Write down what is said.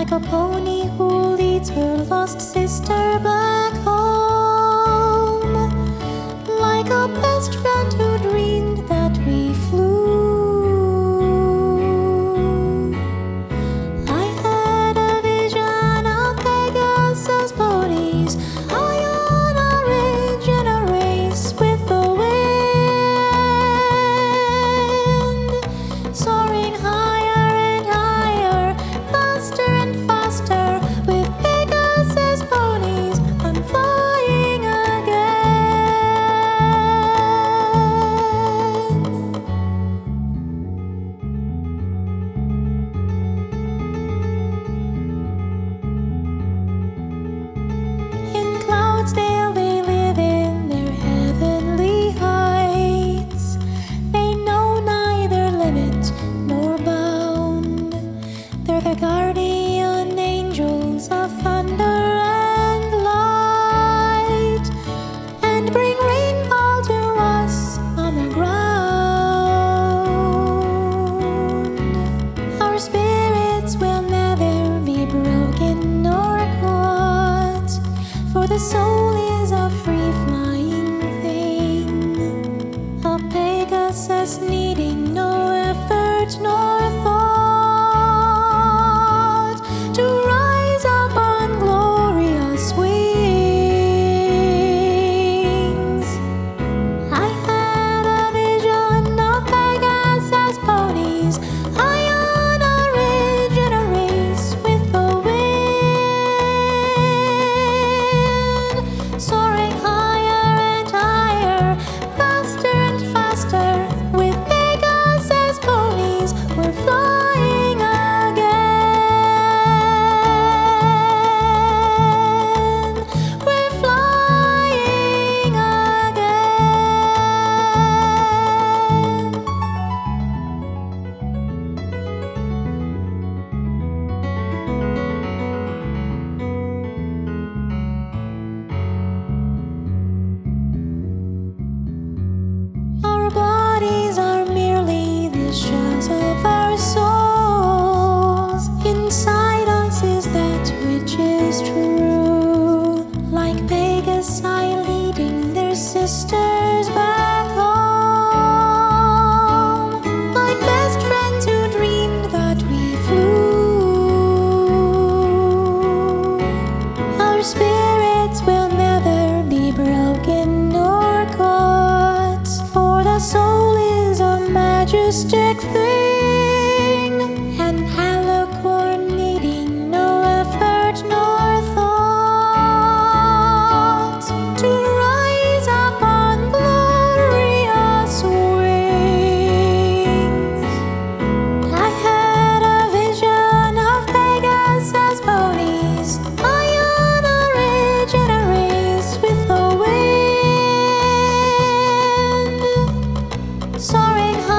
like a pony who leads her lost sister back home, like a best friend who dreamed that we flew. I had a vision of Pegasus ponies high on a ridge in a race with the wind, soaring higher and higher, faster and faster. With Pegasus ponies, I'm flying again. In Cloudsdale they live in their heavenly heights. They know neither limit nor bound. They're the guardian angels of thunder and light, and bring rainfall to us on the ground. Our spirits will never be broken nor caught, for the soul is a free-flying thing, a Pegasus needing no effort nor thought to rise up on glorious wings. I had a vision of Pegasus ponies high on a ridge in a race with the wind, soaring higher and higher, faster and faster. With Pegasus ponies, we're flying again. We're flying again. Our bodies are merely the shells of our souls. Inside us is that which is true, like Pegasi leading their sisters back home, like best friends who dreamed that we flew. Our spirits will never be broken nor caught, for the soul is a majestic thing, and Halicorn needing no effort nor thought to rise up on glorious wings. I had a vision of Pegasus ponies high on a ridge in a race with the wind, soaring high.